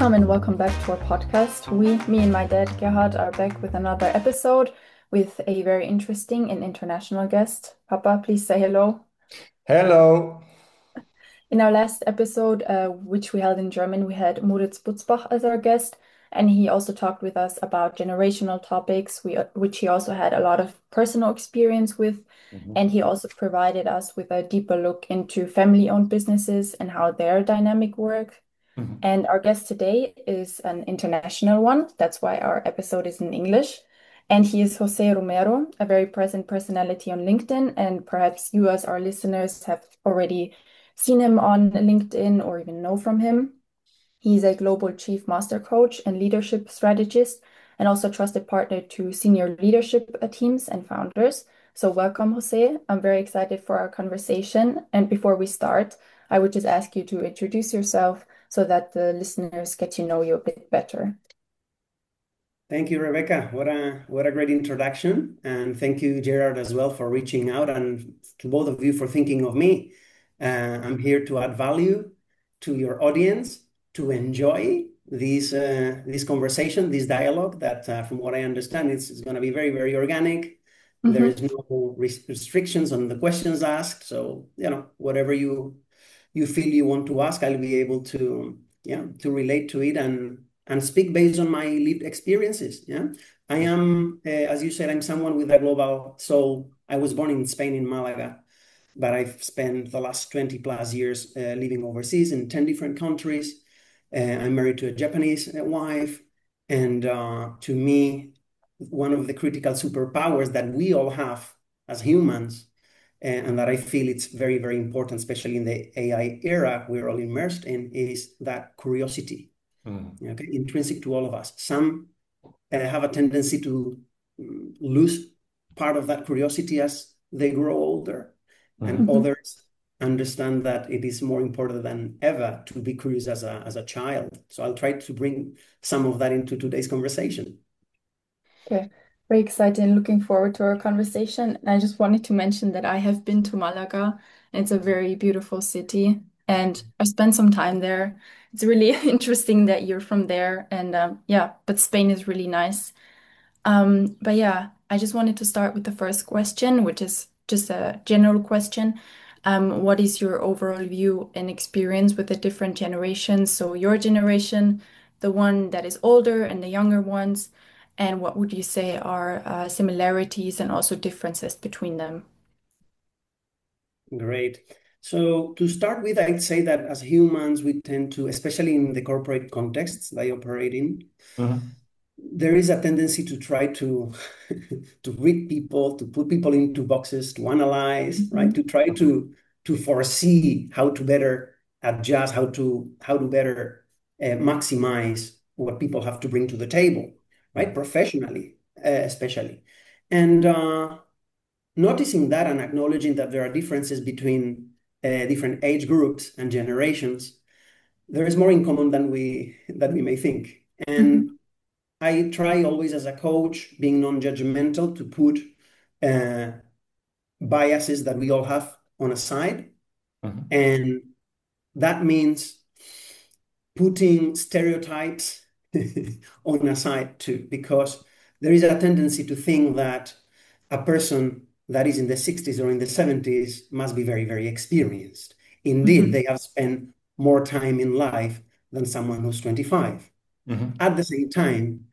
Welcome and welcome back to our podcast. Me and my dad Gerhard are back with another episode with a very interesting and international guest. Papa, please say hello. Hello. In our last episode, which we held in German, we had Moritz Butzbach as our guest, and he also talked with us about generational topics, which he also had a lot of personal experience with. Mhm. And he also provided us with a deeper look into family-owned businesses and how their dynamic work. Mhm. And our guest today is an international one. That's why our episode is in English. And he is Jose Romero, a very present personality on LinkedIn. And perhaps you, as our listeners, have already seen him on LinkedIn or even know from him. He's a global chief master coach and leadership strategist, and also trusted partner to senior leadership teams and founders. So, welcome, Jose. I'm very excited for our conversation. And before we start, I would just ask you to introduce yourself so that the listeners get to know you a bit better. Thank you, Rebecca. What a great introduction, and thank you, Gerard, as well for reaching out, and to both of you for thinking of me. I'm here to add value to your audience, to enjoy this conversation, this dialogue. That, from what I understand, is going to be very, very organic. There Mhm. is no restrictions on the questions asked, so whatever you feel you want to ask, I'll be able to to relate to it and speak based on my lived experiences. Yeah, I am, as you said, I'm someone with a global soul. I was born in Spain, in Malaga, but I've spent the last 20 plus years living overseas in 10 different countries. I'm married to a Japanese wife, and to me, one of the critical superpowers that we all have as humans, and that I feel it's very, very important, especially in the AI era we're all immersed in, is that curiosity. Mhm. Okay, intrinsic to all of us. Some have a tendency to lose part of that curiosity as they grow older, and Mhm. Mhm. others understand that it is more important than ever to be curious as a child. So I'll try to bring some of that into today's conversation. Okay, very excited and looking forward to our conversation. And I just wanted to mention that I have been to Malaga. It's a very beautiful city, and I spent some time there. It's really interesting that you're from there, and yeah, but Spain is really nice. But yeah, I just wanted to start with the first question, which is just a general question. What is your overall view and experience with the different generations? So your generation, the one that is older and the younger ones, and what would you say are similarities and also differences between them? Great. So to start with, I'd say that as humans, we tend to, especially in the corporate contexts that I operate in, Mhm. there is a tendency to try to to read people, to put people into boxes, to analyze, right? Mhm. To try to foresee how to better adjust, how to better maximize what people have to bring to the table, right? Mhm. Professionally, especially, and noticing that and acknowledging that there are differences between different age groups and generations, there is more in common than we may think. Mhm. And I try always as a coach, being non-judgmental, to put uh, biases that we all have on a side. Mhm. And that means putting stereotypes on a side too, because there is a tendency to think that a person that is in the 60s or in the 70s must be very, very experienced. Indeed, Mhm. they have spent more time in life than someone who's 25. Mhm. At the same time,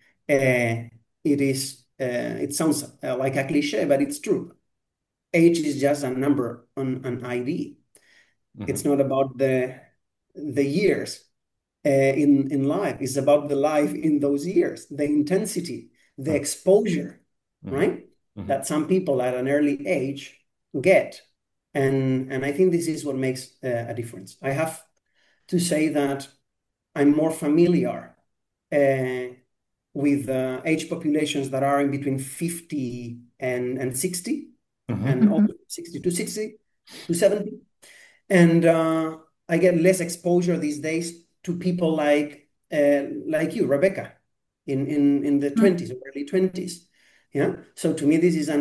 it sounds like a cliche, but it's true. Age is just a number on an ID. It's Mhm. not about the years in life. It's about the life in those years, the intensity, the exposure, Mhm. right? Mhm. That some people at an early age get. And I think this is what makes a difference. I have to say that I'm more familiar uh, with age populations that are in between 50 and 60, and Mhm. Mhm. also 60 to 70. And I get less exposure these days to people like you, Rebecca, in the Mhm. 20s or early 20s. Yeah. So to me, this is an, opportunity to have an understanding also of how you think,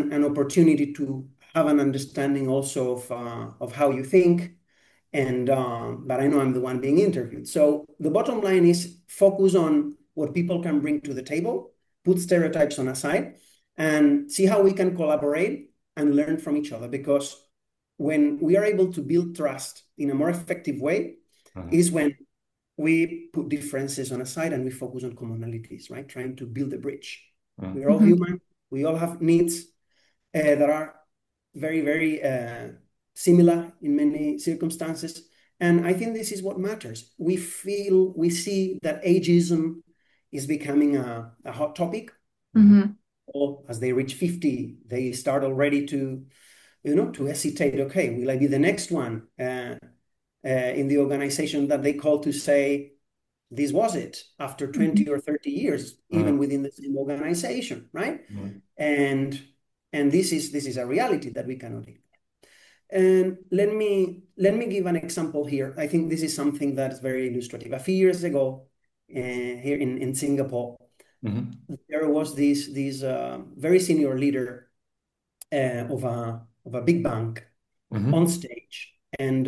and but I know I'm the one being interviewed. So the bottom line is focus on what people can bring to the table, put stereotypes on a side, and see how we can collaborate and learn from each other. Because when we are able to build trust in a more effective way, Mhm. is when we put differences on a side and we focus on commonalities, right? Trying to build a bridge. Mhm. We're all Mhm. human. We all have needs that are very, very similar in many circumstances. And I think this is what matters. We see that ageism is becoming a hot topic. Mhm. Mhm. Or as they reach 50, they start already to hesitate. Okay, will I be the next one in the organization that they call to say, this was it after 20 Mhm. or 30 years, even Mhm. within the same organization, right? Mhm. And this is a reality that we cannot ignore. And let me give an example here. I think this is something that is very illustrative. A few years ago, here in Singapore, Mhm. there was this very senior leader of a big bank on Mhm. stage, and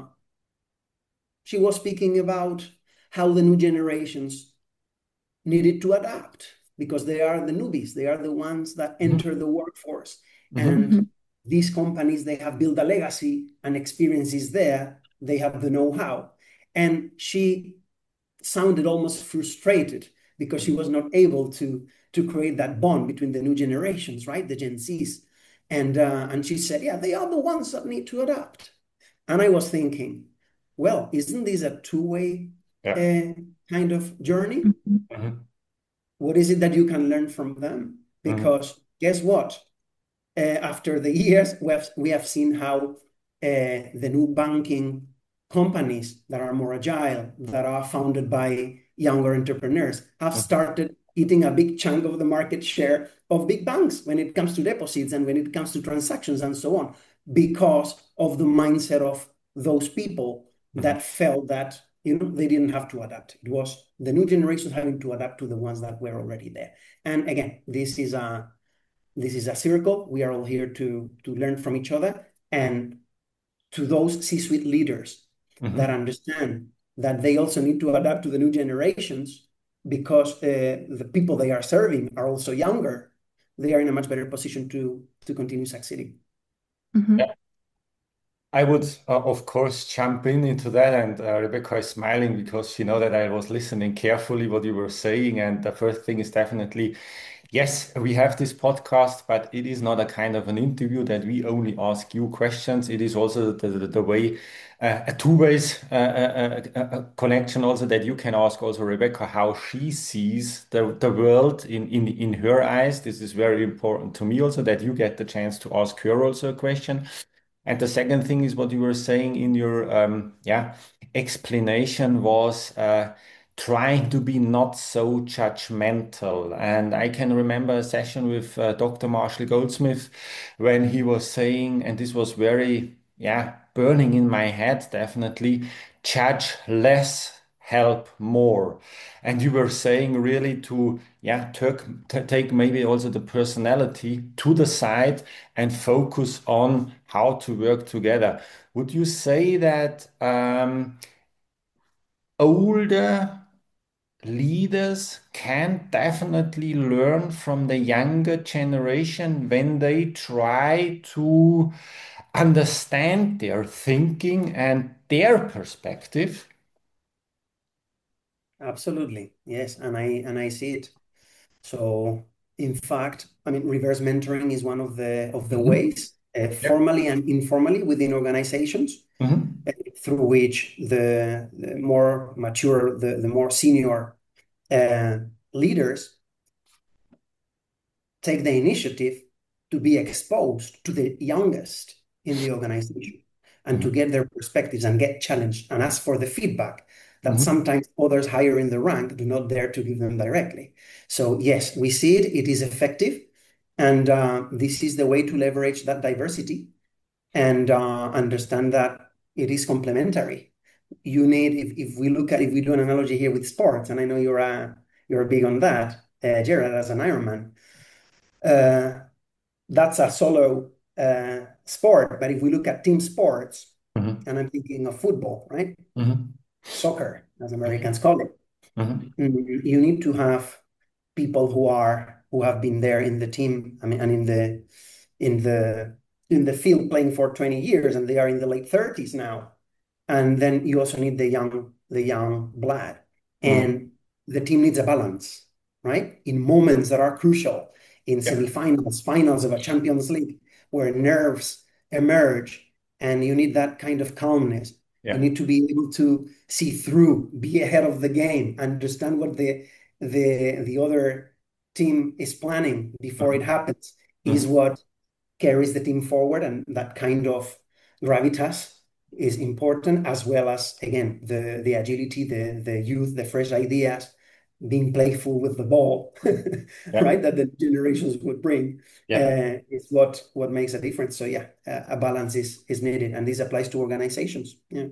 she was speaking about how the new generations needed to adapt because they are the newbies. They are the ones that Mhm. enter the workforce. Mhm. And Mhm. these companies, they have built a legacy and experiences there. They have the know-how. And she sounded almost frustrated because she was not able to create that bond between the new generations, right? The Gen Zs. And she said, yeah, they are the ones that need to adapt. And I was thinking, well, isn't this a two-way Yeah. uh, kind of journey? Mhm. Mhm. What is it that you can learn from them? Mhm. Because guess what? After the years, we have seen how the new banking companies that are more agile, that are founded by younger entrepreneurs, have Mhm. started eating a big chunk of the market share of big banks when it comes to deposits and when it comes to transactions and so on, because of the mindset of those people Mhm. that felt that they didn't have to adapt. It was the new generation having to adapt to the ones that were already there. And again, this is a circle. We are all here to learn from each other. And to those C-suite leaders that Mhm. understand that they also need to adapt to the new generations because the people they are serving are also younger, they are in a much better position to continue succeeding. Mhm. I would, of course, jump into that, and Rebecca is smiling because she know that I was listening carefully what you were saying. And the first thing is definitely, yes, we have this podcast, but it is not a kind of an interview that we only ask you questions. It is also the way, a two ways connection also that you can ask also Rebecca how she sees the world in her eyes. This is very important to me also that you get the chance to ask her also a question. And the second thing is what you were saying in your explanation was trying to be not so judgmental. And I can remember a session with Dr. Marshall Goldsmith when he was saying, and this was very burning in my head definitely, judge less, help more. And you were saying really to take maybe also the personality to the side and focus on how to work together. Would you say that older leaders can definitely learn from the younger generation when they try to understand their thinking and their perspective? Absolutely. Yes, and I see it. So in fact, I mean, reverse mentoring is one of the Mhm. ways, Yep. formally and informally within organizations, Mhm. through which the more mature, the more senior uh, leaders take the initiative to be exposed to the youngest in the organization and to Mhm. get their perspectives and get challenged and ask for the feedback that Mhm. sometimes others higher in the rank do not dare to give them directly. So yes, we see it, it is effective. And this is the way to leverage that diversity and understand that it is complementary. You need, if we do an analogy here with sports, and I know you're big on that, Gerard, as an Ironman, uh, that's a solo sport. But if we look at team sports, Mhm. and I'm thinking of football, right? Mhm. Soccer, as Americans call it. Mhm. You need to have people who have been there in the team, I mean, and in the in the field playing for 20 years, and they are in the late 30s now. And then you also need the young blood. Mhm. And the team needs a balance, right? In moments that are crucial, in Yeah. semifinals, finals of a Champions League, where nerves emerge, and you need that kind of calmness. You Yeah. need to be able to see through, be ahead of the game, understand what the other team is planning before it Mhm. happens, is Mhm. what carries the team forward, and that kind of gravitas is important, as well as, again, the agility, the youth, the fresh ideas, being playful with the ball, Yeah. right? That the generations would bring Yeah. is what makes a difference. So yeah, a balance is needed, and this applies to organizations. Yeah.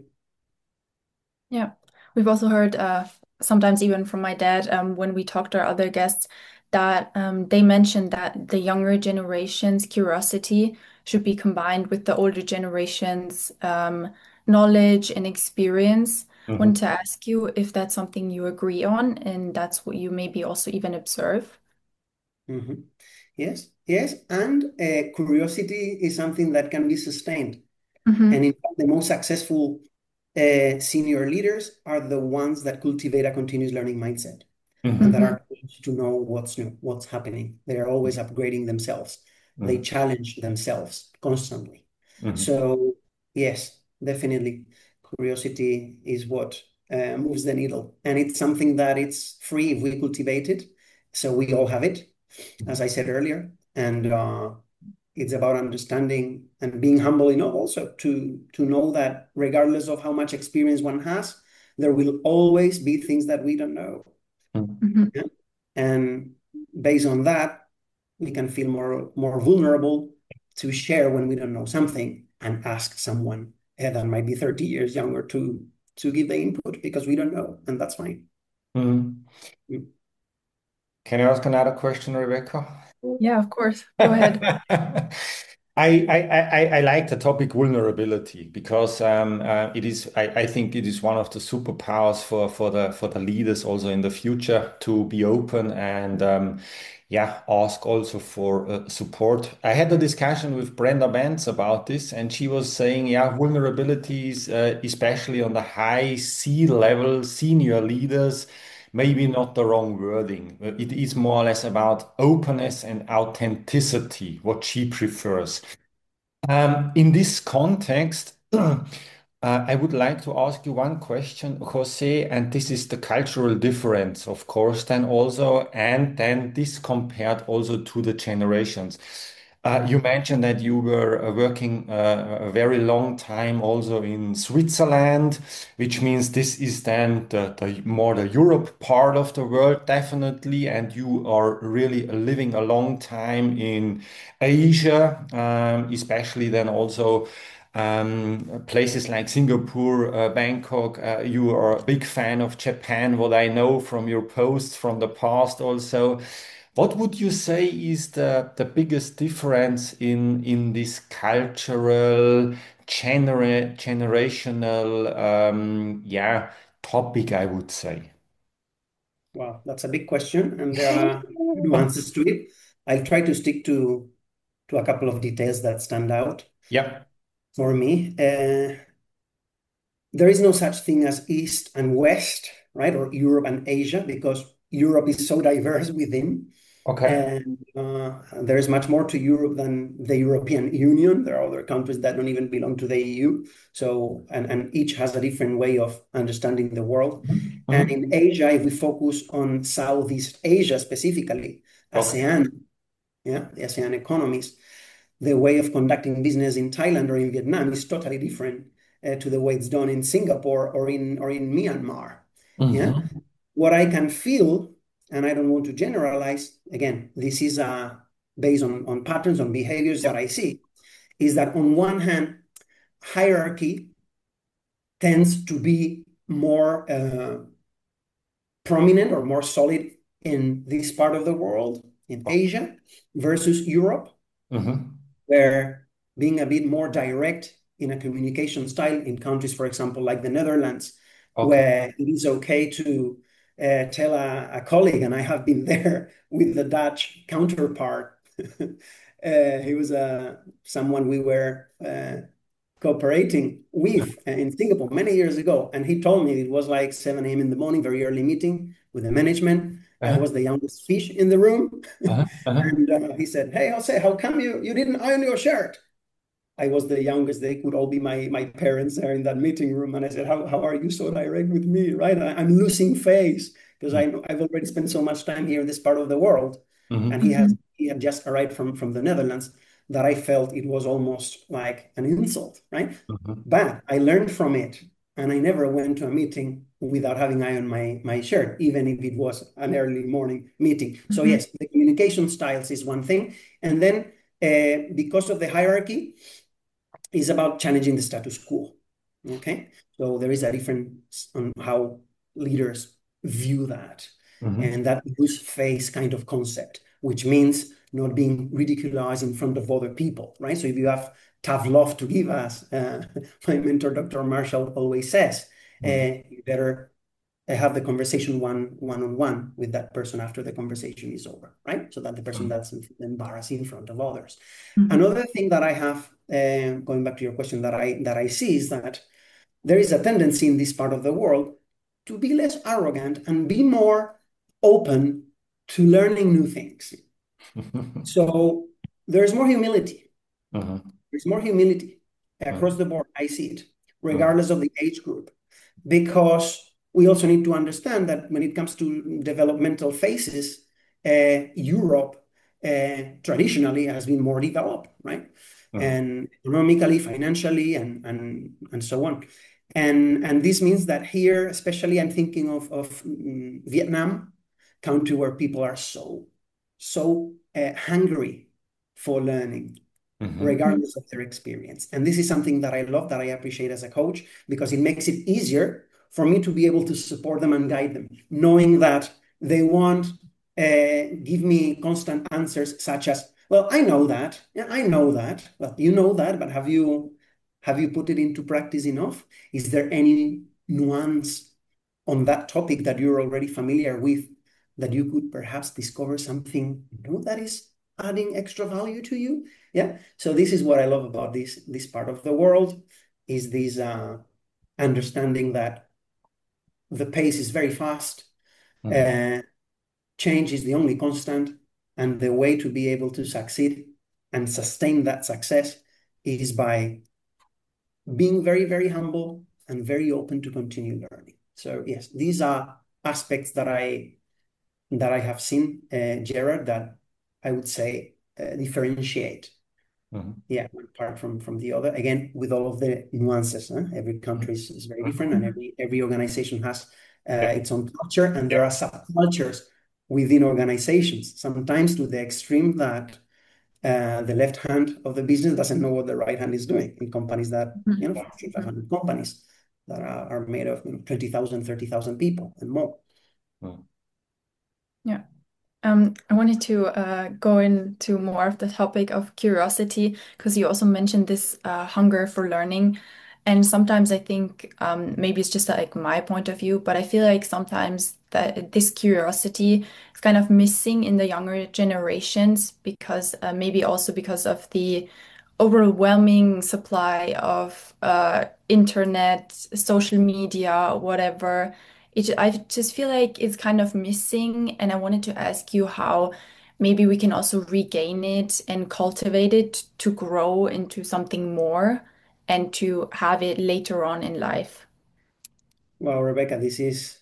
Yeah, we've also heard sometimes even from my dad when we talk to our other guests that they mentioned that the younger generation's curiosity should be combined with the older generation's knowledge and experience. Want Mhm. to ask you if that's something you agree on, and that's what you maybe also even observe. Mhm. Yes, yes, and curiosity is something that can be sustained. And Hmm. in fact, the most successful senior leaders are the ones that cultivate a continuous learning mindset and that Mhm. are curious to know what's new, what's happening. They are always upgrading themselves. They Mhm. challenge themselves constantly. Mhm. So, yes, definitely, curiosity is what moves the needle. And it's something that it's free if we cultivate it. So we all have it, as I said earlier. And it's about understanding and being humble enough also to know that regardless of how much experience one has, there will always be things that we don't know. Mhm. Hmm. Yeah? And based on that, we can feel more vulnerable to share when we don't know something and ask someone that might be 30 years younger to give the input because we don't know, and that's fine. Mhm. Mm. Can I ask another question, Rebecca? Yeah, of course. Go ahead. I like the topic vulnerability because it is I think it is one of the superpowers for the leaders also in the future to be open and yeah, ask also for support. I had a discussion with Brenda Benz about this, and she was saying, yeah, vulnerabilities, especially on the high C-level senior leaders, maybe not the wrong wording. It is more or less about openness and authenticity, what she prefers. In this context, I would like to ask you one question, Jose, and this is the cultural difference, of course, then also, and then this compared also to the generations. You mentioned that you were working a very long time also in Switzerland, which means this is then the more the Europe part of the world, definitely, and you are really living a long time in Asia, especially then also places like Singapore, Bangkok. You are a big fan of Japan, what I know from your posts from the past also. What would you say is the biggest difference in this cultural, generational, yeah, topic, I would say? Wow, that's a big question, and there are nuances to it. I'll try to stick to a couple of details that stand out Yeah. for me. There is no such thing as East and West, right? Or Europe and Asia, because Europe is so diverse within. Okay. And there is much more to Europe than the European Union. There are other countries that don't even belong to the EU. So, and each has a different way of understanding the world. Mhm. And Mhm. in Asia, if we focus on Southeast Asia specifically, Okay. ASEAN, yeah, the ASEAN economies, the way of conducting business in Thailand or in Vietnam is totally different to the way it's done in Singapore or in Myanmar. Yeah, Mhm. what I can feel, and I don't want to generalize. Again, this is based on patterns, on behaviors that Yeah. I see, is that on one hand, hierarchy tends to be more prominent or more solid in this part of the world, in Asia, versus Europe, Mhm. where being a bit more direct in a communication style in countries, for example, like the Netherlands, Okay. where it is okay to tell a colleague, and I have been there with the Dutch counterpart. He was someone we were cooperating with in Singapore many years ago. And he told me it was like 7 a.m. in the morning, very early meeting with the management. I Uh-huh. was the youngest fish in the room. Uh-huh. Uh-huh. And he said, "Hey, Jose, how come you didn't iron your shirt?" I was the youngest. They could all be my parents there in that meeting room. And I said, how are you so direct with me, right? I'm losing face because I've already spent so much time here in this part of the world. And Mhm. he had just arrived from the Netherlands that I felt it was almost like an insult, right? Mhm. But I learned from it. And I never went to a meeting without having ironed my shirt, even if it was an early morning meeting. So Mhm. yes, the communication styles is one thing. And then because of the hierarchy, is about challenging the status quo. Okay, so there is a difference on how leaders view that, Mhm. and that use face kind of concept, which means not being ridiculized in front of other people, right? So if you have tough love to give us, my mentor, Dr. Marshall, always says, Mhm. you better have the conversation one on one with that person after the conversation is over, right? So that the person doesn't feel embarrassed in front of others. Mhm. Another thing that I have, going back to your question, that I see is that there is a tendency in this part of the world to be less arrogant and be more open to learning new things. So there's more humility. Mhm. There's more humility across Mhm. the board. I see it, Mhm. regardless of the age group, because we also need to understand that when it comes to developmental phases, Europe traditionally has been more developed, right? Mhm. And economically, financially, and so on. And this means that here, especially, I'm thinking of Vietnam, country where people are so hungry for learning Mhm. Mhm. regardless of their experience. And this is something that I love, that I appreciate as a coach, because it makes it easier for me to be able to support them and guide them, knowing that they won't give me constant answers such as, "Well, I know that. Yeah, I know that." Well, you know that, but have you put it into practice enough? Is there any nuance on that topic that you're already familiar with that you could perhaps discover something new that is adding extra value to you? Yeah. So this is what I love about this part of the world, is this understanding that the pace is very fast. Mhm. Uh, Change is the only constant, and the way to be able to succeed and sustain that success is by being very, very humble and very open to continue learning. So yes, these are aspects that I have seen, Gerard, that I would say differentiate, Mhm. yeah, one part from the other. Again, with all of the nuances. Every country is very different, and Mhm. every organization has Yeah. its own culture, and Yeah. there are subcultures within organizations. Sometimes to the extreme that the left hand of the business doesn't know what the right hand is doing in companies that, Mhm. Fortune Mhm. 500 companies that are made of 20,000, 30,000 people and more. Mhm. Yeah. I wanted to go into more of the topic of curiosity because you also mentioned this hunger for learning. And sometimes I think maybe it's just like my point of view, but I feel like sometimes that this curiosity is kind of missing in the younger generations because maybe also because of the overwhelming supply of internet, social media, whatever. I just feel like it's kind of missing, and I wanted to ask you how maybe we can also regain it and cultivate it to grow into something more and to have it later on in life. Well, Rebecca, this is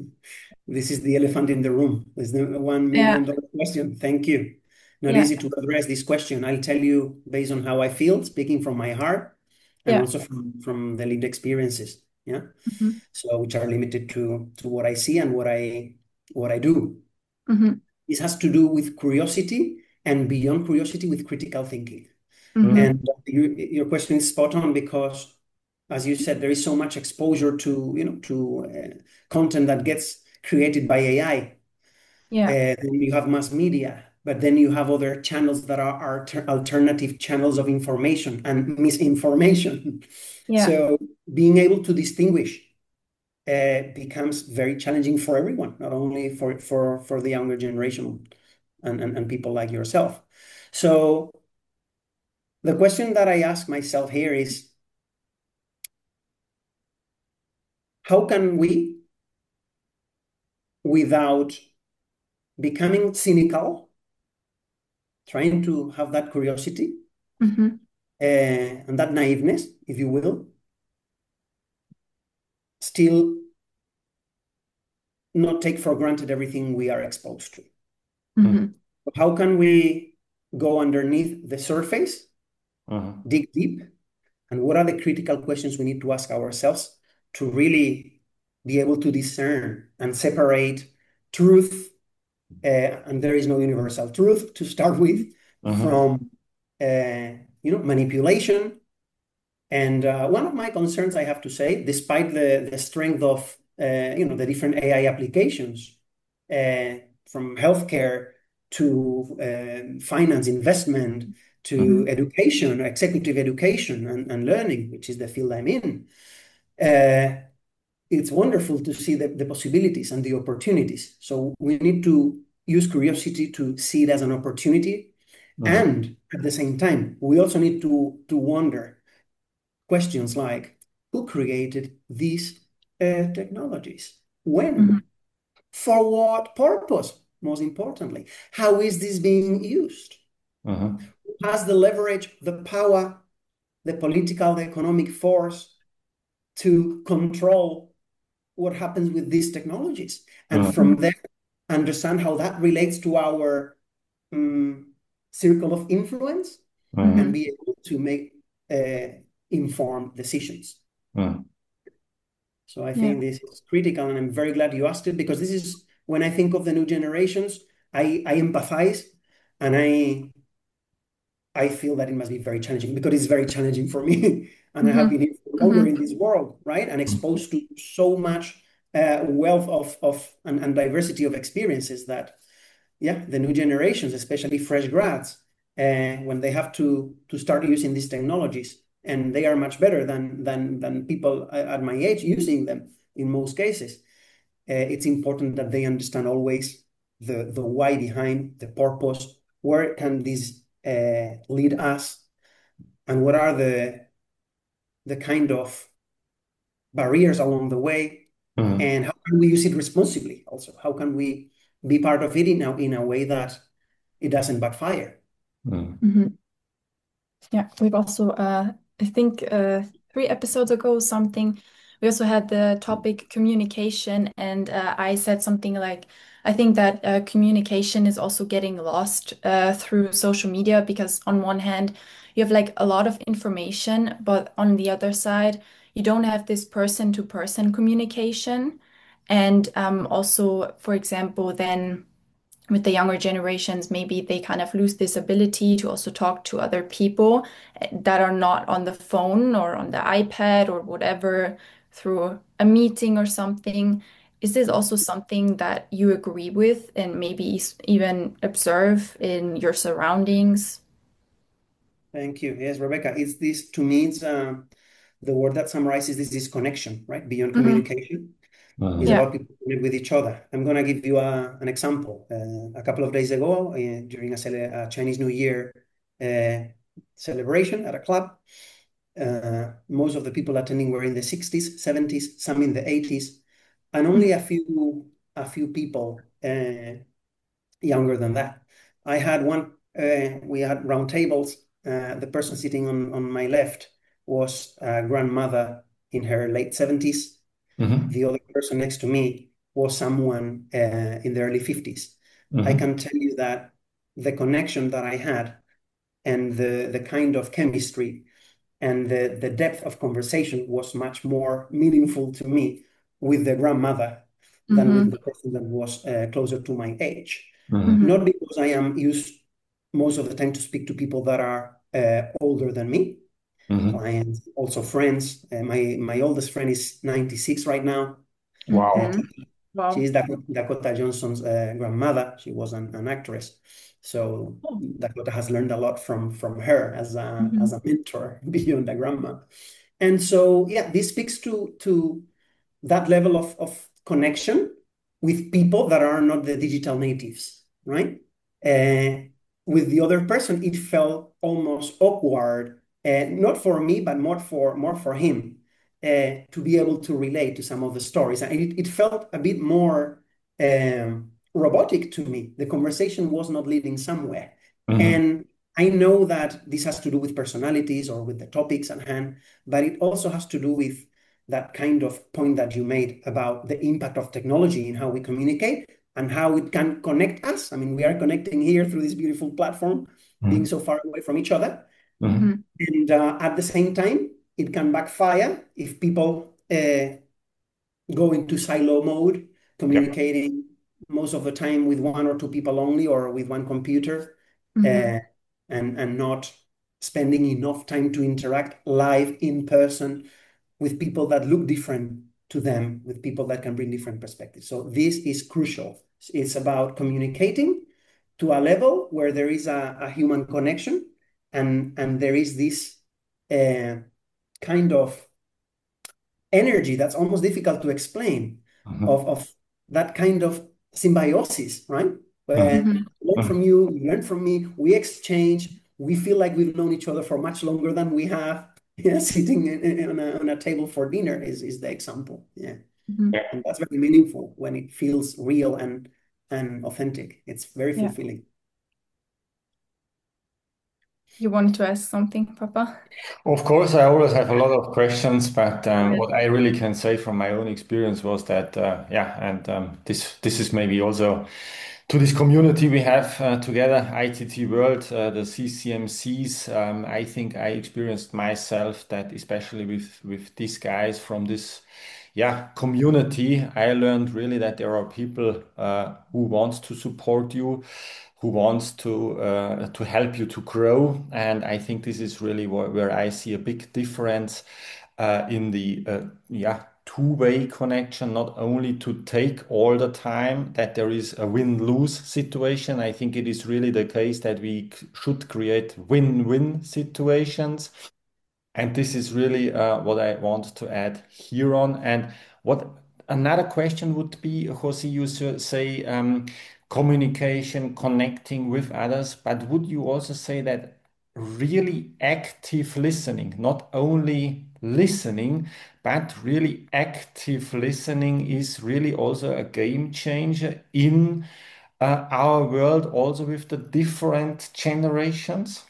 this is the elephant in the room. It's the $1 million Yeah, question. Thank you. Not yeah, easy to address this question. I'll tell you based on how I feel, speaking from my heart, and yeah. also from the lived experiences. Yeah. Hmm. So which are limited to what I see and what I do. Hmm. This has to do with curiosity, and beyond curiosity, with critical thinking. Hmm. And your question is spot on, because, as you said, there is so much exposure to content that gets created by AI. Yeah. Then you have mass media. but then you have other channels that are alternative channels of information and misinformation. Yeah. So being able to distinguish becomes very challenging for everyone, not only for the younger generation and people like yourself. So the question that I ask myself here is, how can we, without becoming cynical, trying to have that curiosity Hmm. and that naiveness, if you will, still not take for granted everything we are exposed to? Hmm. How can we go underneath the surface, Mhm. dig deep, and what are the critical questions we need to ask ourselves to really be able to discern and separate truth, and there is no universal truth to start with, Mhm. from manipulation. And one of my concerns, I have to say, despite the strength of the different AI applications, uh, from healthcare to finance investment to Hmm. education, executive education and learning, which is the field I'm in, uh, it's wonderful to see the possibilities and the opportunities. So we need to use curiosity to see it as an opportunity. Mhm. And at the same time, we also need to wonder questions like, who created these technologies? Hmm. When? For what purpose? Most importantly, how is this being used? Mhm. Who has the leverage, the power, the political, the economic force to control what happens with these technologies? And from Mhm. there, understand how that relates to our um, circle of influence and Hmm. be able to make uh, informed decisions. Mhm. So I Yeah. think this is critical, and I'm very glad you asked it, because this is when I think of the new generations, I empathize, and I feel that it must be very challenging, because it's very challenging for me. And I have Hmm. been here for longer Hmm. in this world, right? And exposed to so much wealth of and diversity of experiences that, yeah, the new generations, especially fresh grads, when they have to start using these technologies, and they are much better than people at my age using them in most cases. It's important that they understand always the why behind, the purpose, where can this lead us, and what are the kind of barriers along the way, Mhm. and how can we use it responsibly also? How can we be part of it in a way that it doesn't backfire? Mhm. Hmm. Yeah, we've also, I think, 3 episodes ago, something, we also had the topic communication, and I said something like, I think that communication is also getting lost through social media, because on one hand, you have like a lot of information, but on the other side, you don't have this person-to-person communication. And also, for example, then with the younger generations, maybe they kind of lose this ability to also talk to other people that are not on the phone or on the iPad or whatever through a meeting or something. Is this also something that you agree with and maybe even observe in your surroundings? Thank you. Yes, Rebecca, it's this, to me, it's the word that summarizes this disconnection, right? Beyond Hmm. communication is Mhm. Yeah. about people connect with each other. I'm going to give you an example. A couple of days ago, during a Chinese New Year uh, celebration at a club, most of the people attending were in the 60s, 70s, some in the 80s, and only a few people younger than that. I had one, we had round tables. The person sitting on my left was a grandmother in her late 70s. Mhm. The other person next to me was someone in the early 50s. I Mhm. can tell you that the connection that I had, and the kind of chemistry and the depth of conversation was much more meaningful to me with the grandmother than with Hmm. the person that was closer to my age. Hmm. Not because I am used most of the time to speak to people that are older than me, Mhm. clients, also friends. My oldest friend is 96 right now. Wow. Hmm. She Wow. is Dakota Johnson's grandmother. She was an actress. So Oh. Dakota has learned a lot from her as Mhm. a mentor beyond a grandma. And so, yeah, this speaks to that level of connection with people that are not the digital natives, right? Uh, with the other person, it felt almost awkward, not for me, but more for him, to be able to relate to some of the stories. And it felt a bit more robotic to me. The conversation was not leading somewhere. Mhm. And I know that this has to do with personalities or with the topics at hand, but it also has to do with that kind of point that you made about the impact of technology in how we communicate and how it can connect us. I mean, we are connecting here through this beautiful platform, being Mhm. so far away from each other. Mhm. Mhm. And at the same time, it can backfire if people go into silo mode, Yeah. communicating most of the time with one or two people only or with one computer, Mhm. uh, and not spending enough time to interact live in person with people that look different to them, with people that can bring different perspectives. So this is crucial. It's about communicating to a level where there is a human connection, and there is this uh, kind of energy that's almost difficult to explain, Mhm. of that kind of symbiosis, right? Mhm. Where Mhm. I learn from you, you learn from me, we exchange, we feel like we've known each other for much longer than we have. Yeah, sitting on a table for dinner is the example. Yeah. Mhm. Yeah. And that's very meaningful when it feels real and authentic. It's very Yeah. fulfilling. You wanted to ask something, Papa? Of course, I always have a lot of questions, but Go ahead. what I really can say from my own experience was that, yeah, and this is maybe also to this community we have together, ITT World, the CCMCs. I think I experienced myself that, especially with these guys from this, yeah, community, I learned really that there are people who want to support you, who wants to help you to grow. And I think this is really where I see a big difference in the yeah, two-way connection, not only to take all the time that there is a win-lose situation. I think it is really the case that we should create win-win situations. And this is really what I want to add here on. And what another question would be, Jose, you say communication, connecting with others, but would you also say that really active listening, not only listening, but really active listening is really also a game changer in our world, also with the different generations?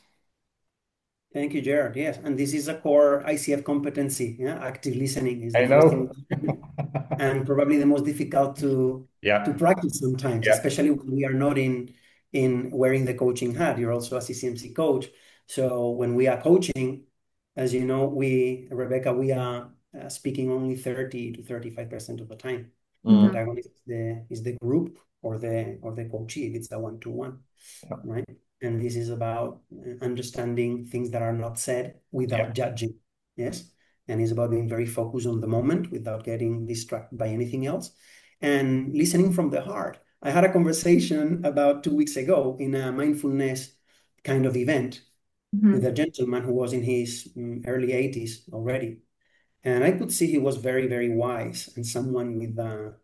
Thank you, Jared. Yes, and this is a core ICF competency. Yeah, active listening is the I first thing know. and probably the most difficult to Yeah. practice sometimes, Yeah. especially when we are not in wearing the coaching hat. You're also a CCMC coach. So when we are coaching, as you know, Rebecca, we are speaking only 30 to 35% of the time. The Mm. Mhm. protagonist is the group or the coachee if it's a one-to-one, right? And this is about understanding things that are not said Yeah. without judging. Yes. And it's about being very focused on the moment without getting distracted by anything else and listening from the heart. I had a conversation about 2 weeks ago in a mindfulness kind of event with a Mhm. gentleman who was in his early 80s already. And I could see he was very, very wise and someone with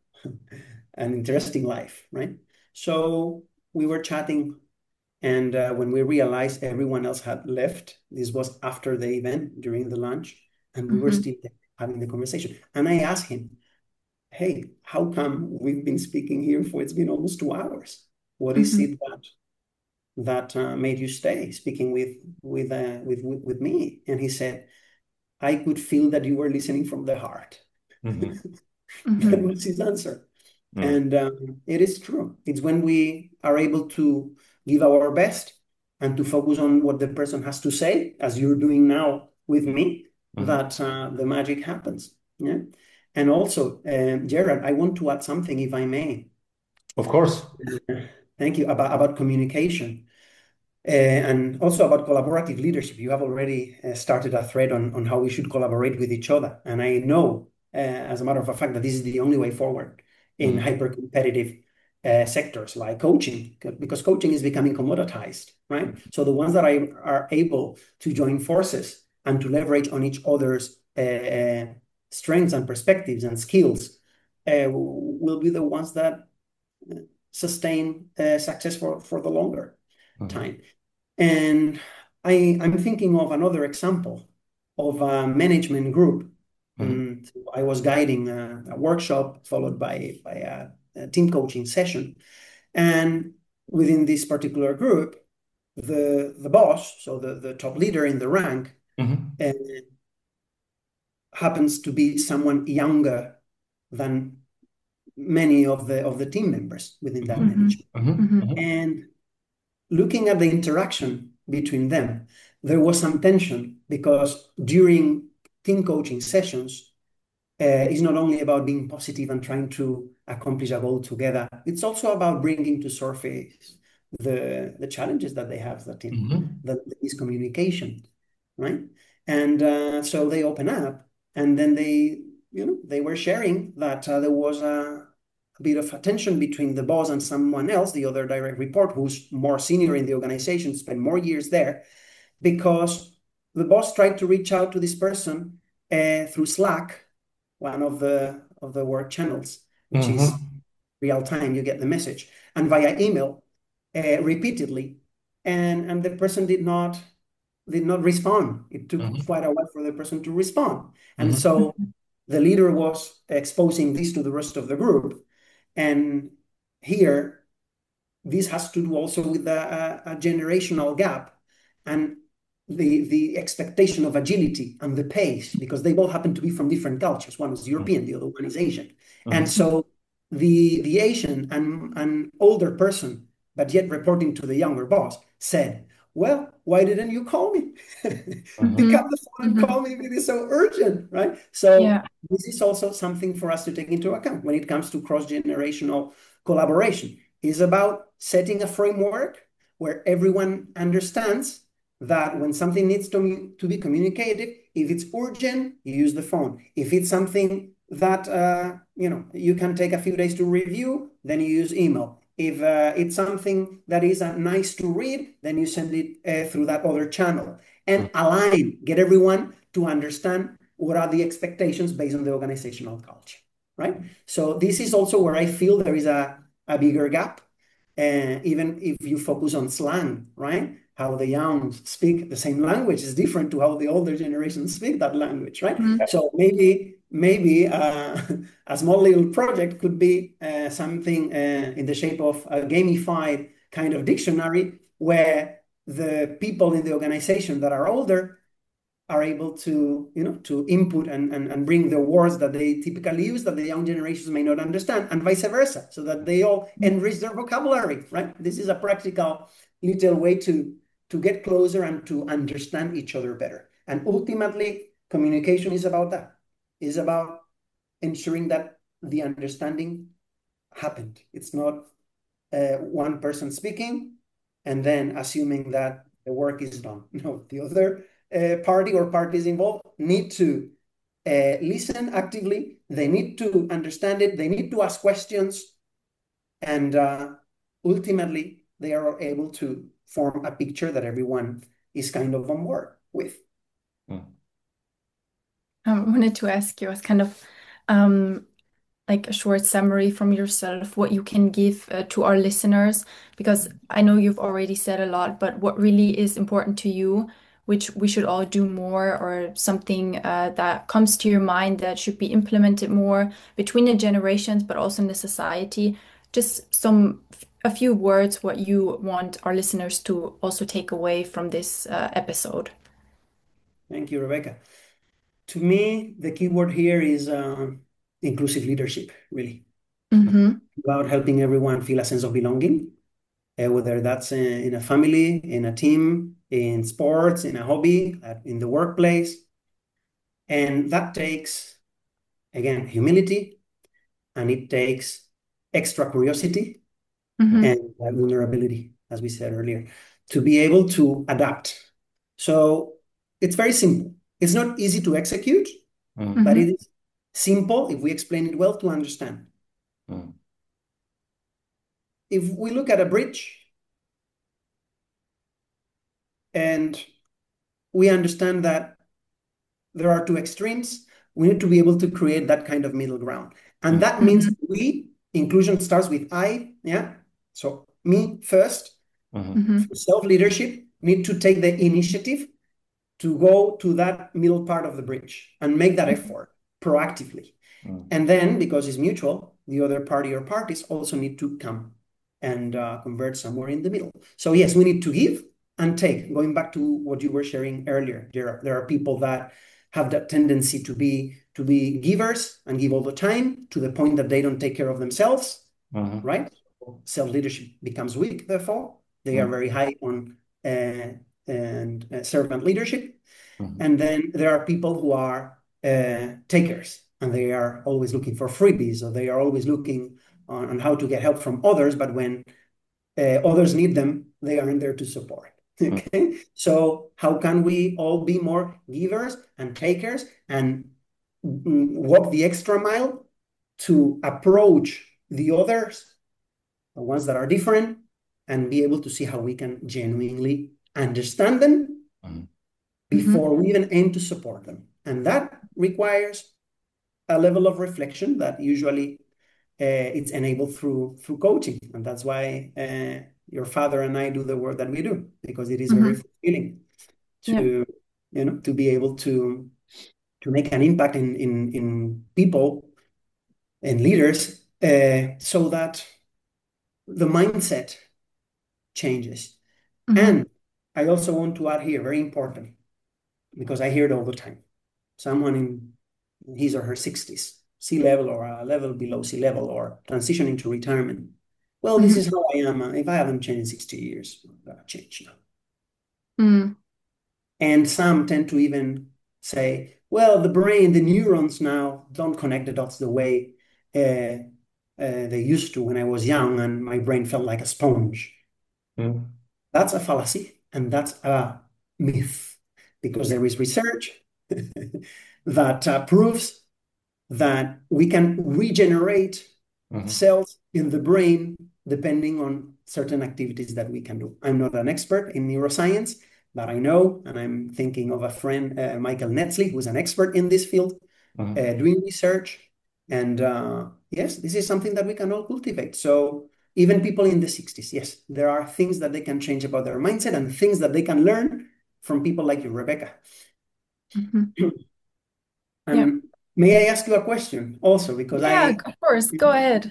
an interesting life, right? So we were chatting, and when we realized everyone else had left, this was after the event during the lunch, and we were Mhm. still having the conversation. And I asked him, "Hey, how come we've been speaking here for it's been almost 2 hours? What is Mhm. it that made you stay speaking with me?" And he said, "I could feel that you were listening from the heart." Mhm. That Mhm. was his answer. Mm. And it is true. It's when we are able to give our best and to focus on what the person has to say, as you're doing now with me, Mhm. that the magic happens. Yeah. And also, Gerard, I want to add something, if I may. Of course. Thank you about communication. And also about collaborative leadership. You have already started a thread on how we should collaborate with each other. And I know, as a matter of fact, that this is the only way forward in Mhm. hyper competitive sectors like coaching, because coaching is becoming commoditized, right? So the ones that are able to join forces and to leverage on each other's strengths and perspectives and skills will be the ones that sustain success for the longer time. And I'm thinking of another example of a management group. I was guiding a workshop followed by a team coaching session. And within this particular group, the boss, so the top leader in the rank, happens to be someone younger than many of the team members within that management. And looking at the interaction between them, there was some tension because during team coaching sessions, it's not only about being positive and trying to accomplish a goal together. It's also about bringing to surface the challenges that they have, the team, the miscommunication, right? And so they open up, and then they were sharing that there was a bit of a tension between the boss and someone else, the other direct report, who's more senior in the organization, spent more years there, because the boss tried to reach out to this person through Slack, one of the work channels, which is real time. You get the message, and via email repeatedly, and the person did not respond. It took quite a while for the person to respond, and so the leader was exposing this to the rest of the group. And here, this has to do also with a generational gap and the expectation of agility and the pace, because they both happen to be from different cultures. One is European, the other one is Asian. And so the Asian and older person, but yet reporting to the younger boss, said, well, why didn't you call me? Pick up the phone and call me if it is so urgent, right? So this is also something for us to take into account when it comes to cross-generational collaboration. It's about setting a framework where everyone understands that when something needs to be communicated, if it's urgent, you use the phone. If it's something that you can take a few days to review, then you use email. If it's something that is nice to read, then you send it through that other channel. And align, get everyone to understand what are the expectations based on the organizational culture, right? So this is also where I feel there is a bigger gap, even if you focus on slang, right? How the young speak the same language is different to how the older generation speak that language, right? So maybe a small little project could be something in the shape of a gamified kind of dictionary where the people in the organization that are older are able to input and bring the words that they typically use that the young generations may not understand, and vice versa, so that they all enrich their vocabulary, right? This is a practical little way to get closer and to understand each other better. And ultimately, communication is about that. It's about ensuring that the understanding happened. It's not one person speaking and then assuming that the work is done. No, the other party or parties involved need to listen actively. They need to understand it. They need to ask questions. And ultimately, they are able to form a picture that everyone is kind of on board with. I wanted to ask you as kind of like a short summary from yourself, what you can give to our listeners, because I know you've already said a lot, but what really is important to you, which we should all do more, or something that comes to your mind that should be implemented more between the generations, but also in the society. Just a few words, what you want our listeners to also take away from this episode. Thank you, Rebecca. To me, the key word here is inclusive leadership, really. About helping everyone feel a sense of belonging, whether that's in a family, in a team, in sports, in a hobby, in the workplace. And that takes, again, humility, and it takes extra curiosity and vulnerability, as we said earlier, to be able to adapt. So it's very simple. It's not easy to execute, but it is simple if we explain it well to understand. if we look at a bridge and we understand that there are two extremes, we need to be able to create that kind of middle ground. And that means Mhm. inclusion starts with I, yeah? So me first, Mhm. Mhm. self-leadership, need to take the initiative to go to that middle part of the bridge and make that effort proactively. Mhm. And then, because it's mutual, the other party or parties also need to come and convert somewhere in the middle. So yes, we need to give and take. Going back to what you were sharing earlier, there are people that have that tendency to be givers and give all the time to the point that they don't take care of themselves, Mhm. right? Self-leadership becomes weak, therefore. They are Mhm. very high on and servant leadership. Mhm. And then there are people who are takers, and they are always looking for freebies, or they are always looking on how to get help from others. But when others need them, they aren't there to support. Mhm. Okay, so how can we all be more givers and takers and walk the extra mile to approach the others, the ones that are different, and be able to see how we can genuinely understand them Mhm. Mhm. before we even aim to support them. And that requires a level of reflection that usually it's enabled through coaching. And that's why your father and I do the work that we do, because it is very Mhm. fulfilling Yeah. to, to be able to make an impact in people and leaders, so that the mindset changes. Mhm. And I also want to add here, very important, because I hear it all the time. Someone in his or her 60s, sea level or a level below sea level, or transitioning to retirement. Well, this Mhm. is how I am. If I haven't changed in 60 years, I'm gonna change now. Mm. And some tend to even say, well, the brain, the neurons now don't connect the dots the way they used to when I was young and my brain felt like a sponge. Mhm. That's a fallacy and that's a myth, because there is research that proves that we can regenerate Mhm. cells in the brain depending on certain activities that we can do. I'm not an expert in neuroscience, but I know, and I'm thinking of a friend, Michael Netzley, who's an expert in this field, Mhm. doing research. And yes, this is something that we can all cultivate. So even people in the 60s, yes, there are things that they can change about their mindset and things that they can learn from people like you, Rebecca. Mhm. Yeah. And may I ask you a question also? Because Yeah, I, of course. Go ahead.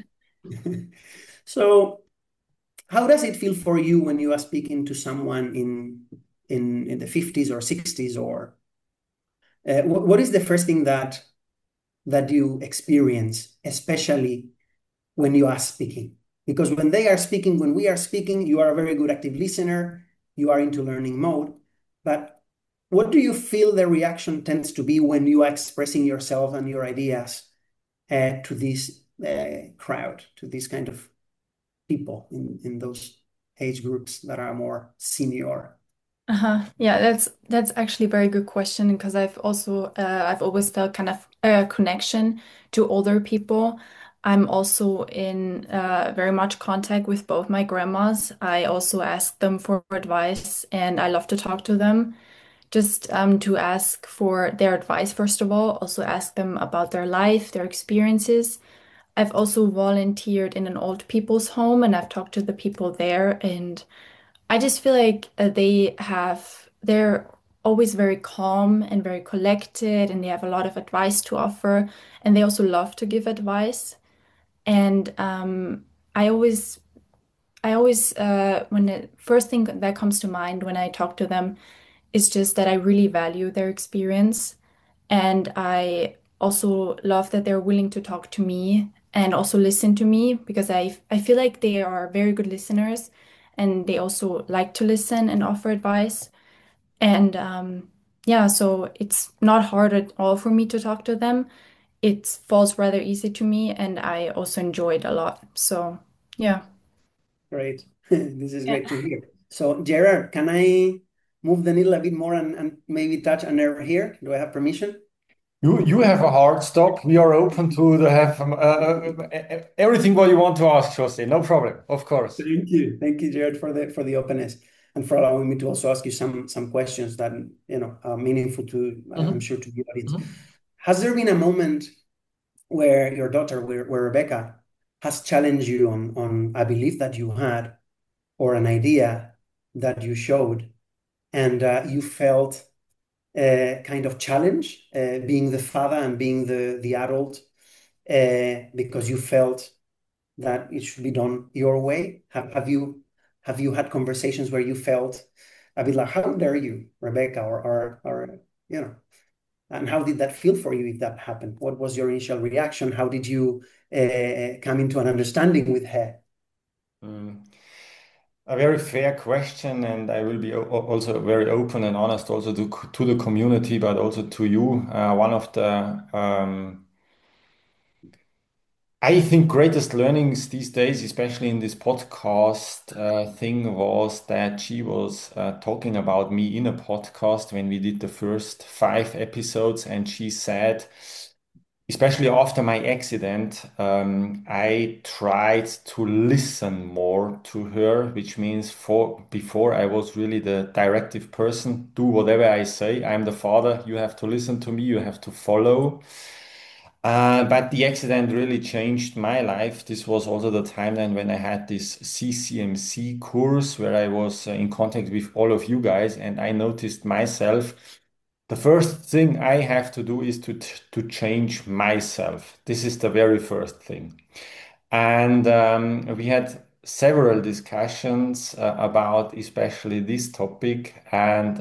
so how does it feel for you when you are speaking to someone in the 50s or 60s, or what is the first thing that you experience, especially when you are speaking? Because when they are speaking, when we are speaking, you are a very good active listener, you are into learning mode. But what do you feel the reaction tends to be when you are expressing yourself and your ideas to this crowd, to this kind of people in those age groups that are more senior? Uh-huh. Yeah, that's actually a very good question because I've always felt kind of a connection to older people. I'm also in very much contact with both my grandmas. I also ask them for advice and I love to talk to them. Just to ask for their advice, first of all, also ask them about their life, their experiences. I've also volunteered in an old people's home and I've talked to the people there, and I just feel like they're always very calm and very collected, and they have a lot of advice to offer, and they also love to give advice. And I always, when the first thing that comes to mind when I talk to them is just that I really value their experience. And I also love that they're willing to talk to me and also listen to me because I feel like they are very good listeners and they also like to listen and offer advice. And yeah, so it's not hard at all for me to talk to them. It falls rather easy to me and I also enjoy it a lot. So yeah. Great. This is great to Yeah. hear. So, Gerard, can I move the needle a bit more and maybe touch a nerve here? Do I have permission? You have a hard stop. We are open to the have everything what you want to ask, Jose. No problem, of course. Thank you, Jared, for the openness and for allowing me to also ask you some questions that are meaningful to I'm Mhm, sure to the audience. mhm. Has there been a moment where your daughter, where Rebecca, has challenged you on a belief that you had or an idea that you showed, and you felt kind of challenge being the father and being the adult because you felt that it should be done your way? Have you had conversations where you felt a bit like, how dare you, Rebecca, or and how did that feel for you if that happened? What was your initial reaction? How did you come into an understanding with her? Mm. A very fair question, and I will be also very open and honest also to the community, but also to you. One of the I think greatest learnings these days, especially in this podcast thing, was that she was talking about me in a podcast when we did the first 5 episodes, and she said, especially after my accident, I tried to listen more to her, which means for before I was really the directive person, do whatever I say. I'm the father, you have to listen to me, you have to follow. But the accident really changed my life. This was also the time then when I had this CCMC course where I was in contact with all of you guys, and I noticed myself. The first thing I have to do is to change myself. This is the very first thing. And we had several discussions about especially this topic. And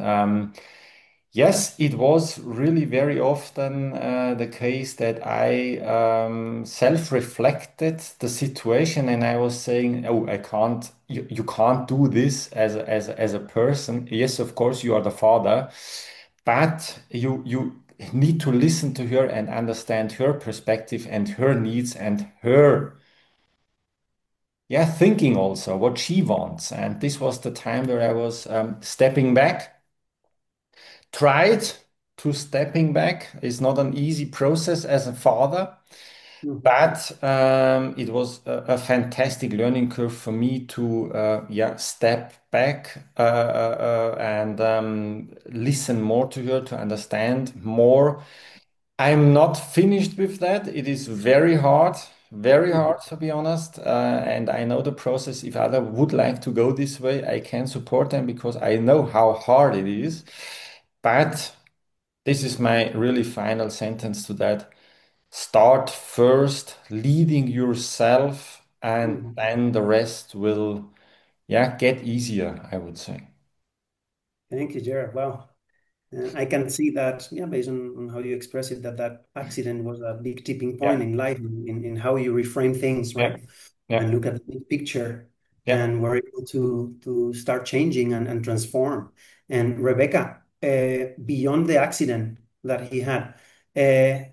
yes, it was really very often the case that I self-reflected the situation and I was saying, oh, I can't, you can't do this as a person. Yes, of course, you are the father, but you need to listen to her and understand her perspective and her needs and her yeah, thinking also what she wants. And this was the time where I was stepping back, tried to stepping back. It's not an easy process as a father, Mhm. but it was a fantastic learning curve for me to yeah, step back and listen more to her, to understand more. I'm not finished with that. It is very Mhm. hard to be honest. And I know the process. If other would like to go this way, I can support them because I know how hard it is. But this is my really final sentence to that. Start first leading yourself, and Mhm. then the rest will, yeah, get easier, I would say. Thank you, Jared. Well, I can see that, yeah, based on how you express it, that accident was a big tipping point Yeah, in life, in how you reframe things, yeah, right? And yeah, look at the big picture, yeah. and we're able to start changing and transform. And Rebecca, beyond the accident that he had, uh,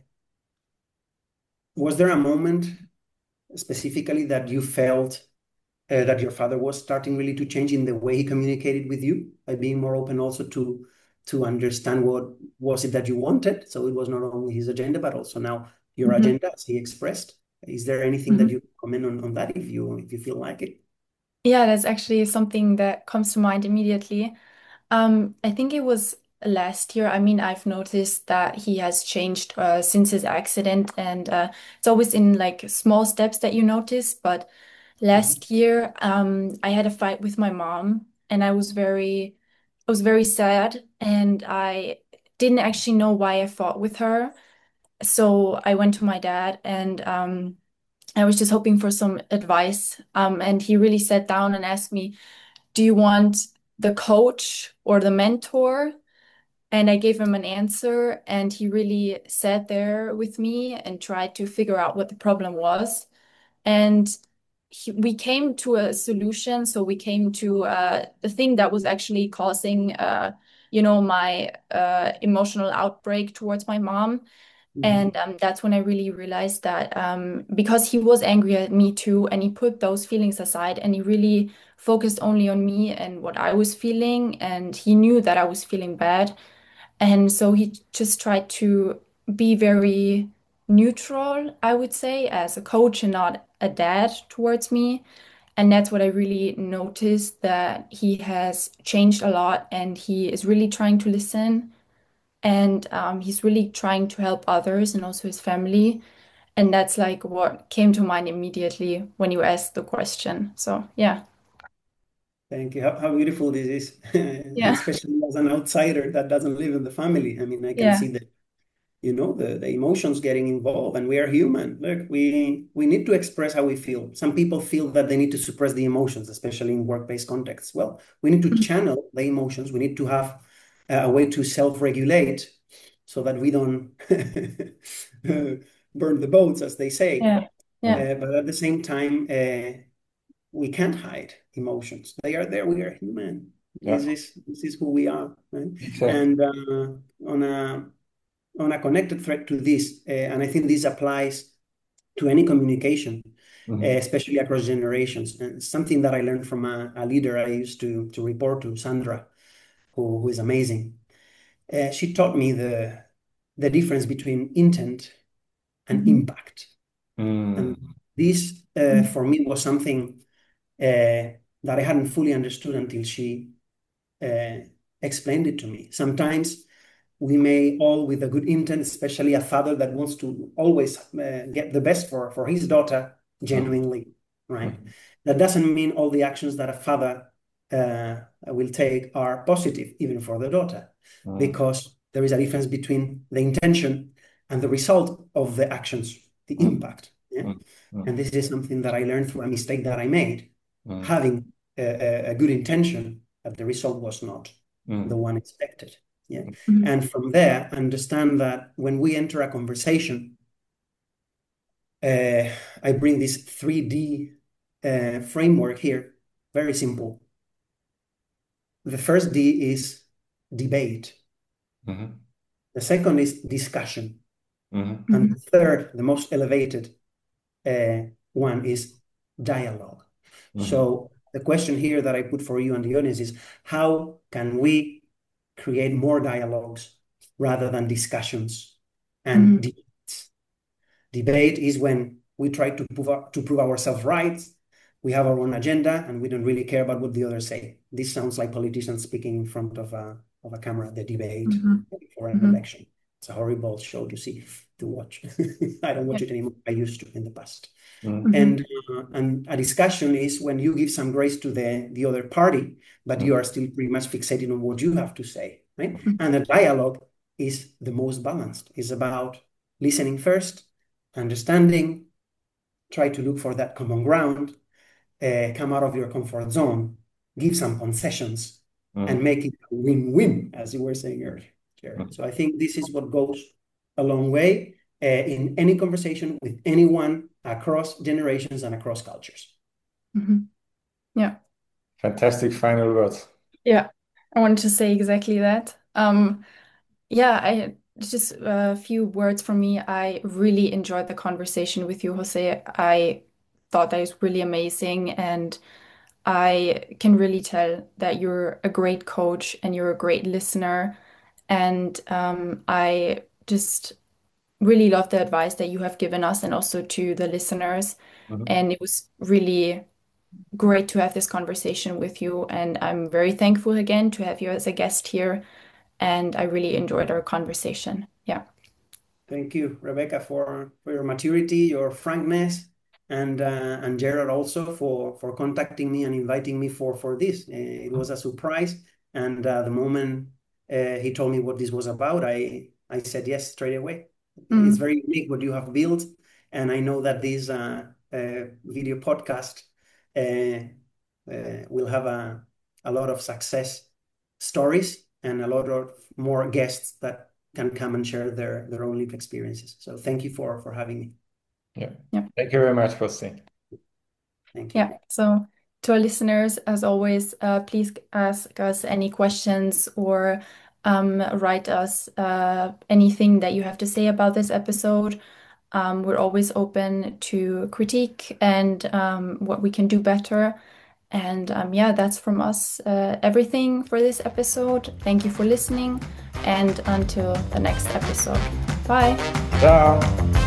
was there a moment specifically that you felt that your father was starting really to change in the way he communicated with you, by being more open also to understand what was it that you wanted? So it was not only his agenda, but also now your Mhm, agenda as he expressed. Is there anything that mhm. you comment on that if you feel like it? Yeah, that's actually something that comes to mind immediately. I think it was last year. I mean, I've noticed that he has changed since his accident, and it's always in like small steps that you notice. But Mhm. last year, I had a fight with my mom, and I was very sad, and I didn't actually know why I fought with her. So I went to my dad, and I was just hoping for some advice. And he really sat down and asked me, do you want the coach or the mentor? And I gave him an answer, and he really sat there with me and tried to figure out what the problem was. And we came to a solution. So we came to the thing that was actually causing, my emotional outbreak towards my mom. Mhm. And that's when I really realized that because he was angry at me too, and he put those feelings aside and he really focused only on me and what I was feeling. And he knew that I was feeling bad. And so he just tried to be very neutral, I would say, as a coach and not a dad towards me. And that's what I really noticed, that he has changed a lot and he is really trying to listen, and he's really trying to help others and also his family. And that's like what came to mind immediately when you asked the question. So yeah. Thank you. How beautiful this is, Yeah. especially as an outsider that doesn't live in the family. I mean, I can Yeah. see that, the emotions getting involved, and we are human. Look, we need to express how we feel. Some people feel that they need to suppress the emotions, especially in work-based contexts. Well, we need to channel the emotions. We need to have a way to self-regulate so that we don't burn the boats, as they say. Yeah. Yeah. But at the same time, we can't hide emotions. They are there. We are human. Yeah, This is who we are, right? exactly. And on a on a connected thread to this, and I think this applies to any communication, Mhm. especially across generations. And something that I learned from a leader I used to report to, Sandra, who is amazing. She taught me the difference between intent and Mhm. impact. And Mm. this, Mhm. for me, was something that I hadn't fully understood until she uh, explained it to me. Sometimes we may all, with a good intent, especially a father that wants to always get the best for his daughter, Mm. genuinely, right? Mm. That doesn't mean all the actions that a father will take are positive, even for the daughter, Mm. because there is a difference between the intention and the result of the actions, the Mm. impact. Yeah? Mm. Mm. And this is something that I learned through a mistake that I made, Mm. having a good intention, but the result was not the Mm. one expected. Yeah. Mhm. And from there, understand that when we enter a conversation, I bring this 3D framework here, very simple. The first D is debate. Mhm. The second is discussion. Mhm. And Mhm. the third, the most elevated one is dialogue. Mhm. So the question here that I put for you and the audience is, how can we create more dialogues rather than discussions and Mhm. debates? Debate is when we try to prove ourselves right. We have our own agenda and we don't really care about what the others say. This sounds like politicians speaking in front of a camera, the debate Mhm. for an Mhm. election. It's a horrible show to watch. I don't Yeah. watch it anymore. I used to in the past. Mm. Mhm. And a discussion is when you give some grace to the other party, but Mm. you are still pretty much fixated on what you have to say, right? Mhm. And a dialogue is the most balanced. It's about listening first, understanding, try to look for that common ground, come out of your comfort zone, give some concessions, and Mm. make it a win-win, as you were saying earlier, Jerry. Mm. So I think this is what goes a long way in any conversation with anyone across generations and across cultures. Mhm. Yeah. Fantastic final words. Yeah. I wanted to say exactly that. Yeah, I just a few words from me. I really enjoyed the conversation with you, Jose. I thought that was really amazing, and I can really tell that you're a great coach and you're a great listener. And I just really love the advice that you have given us and also to the listeners. Mhm. And it was really great to have this conversation with you. And I'm very thankful again to have you as a guest here. And I really enjoyed our conversation. Yeah. Thank you, Rebecca, for your maturity, your frankness, and Gerard also for contacting me and inviting me for this. It was a surprise, and the moment he told me what this was about, I said yes straight away. It's Mm, very unique what you have built, and I know that this video podcast will have a lot of success stories and a lot of more guests that can come and share their own lived experiences. So thank you for having me. Yeah. yeah. Thank you very much, Jose. Thank you. Yeah. So to our listeners, as always, please ask us any questions or write us anything that you have to say about this episode. We're always open to critique and what we can do better. And yeah, that's from us everything for this episode. Thank you for listening, and until the next episode. Bye. Bye. Ciao.